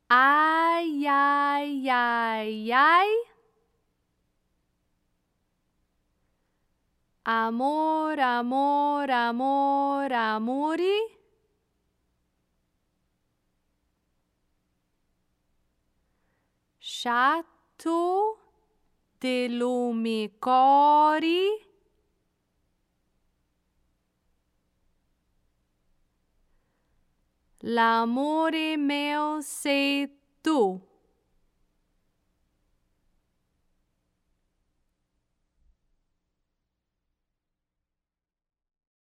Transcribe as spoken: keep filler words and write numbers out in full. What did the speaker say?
Ai, ai, ai, ai. Amor, amor, amor, amori. Chato de lume cori. L'amore meu sei tu.